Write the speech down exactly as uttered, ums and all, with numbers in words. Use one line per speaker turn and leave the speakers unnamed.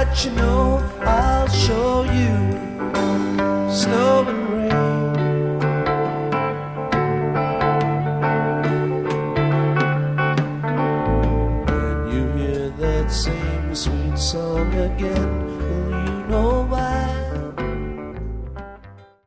let you know, I'll show you snow and rain. When you hear that same sweet song again, will you know why?